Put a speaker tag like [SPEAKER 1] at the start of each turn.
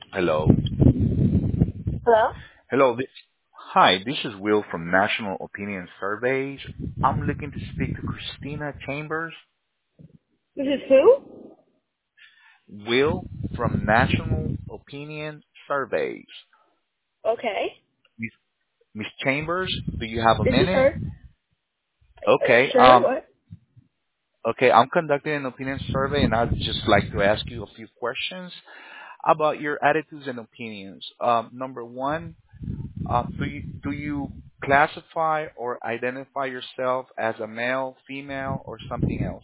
[SPEAKER 1] Hello.
[SPEAKER 2] Hello?
[SPEAKER 1] Hello. Hi, this is Will from National Opinion Surveys. I'm looking to speak to Christina Chambers.
[SPEAKER 2] This is who?
[SPEAKER 1] Will from National Opinion Surveys.
[SPEAKER 2] Okay.
[SPEAKER 1] Miss Miss Chambers, do you have a
[SPEAKER 2] This is
[SPEAKER 1] minute?
[SPEAKER 2] her.
[SPEAKER 1] Okay.
[SPEAKER 2] Sure, what?
[SPEAKER 1] Okay. I'm conducting an opinion survey, and I'd just like to ask you a few questions about your attitudes and opinions. Number one, do you classify or identify yourself as a male, female, or something else?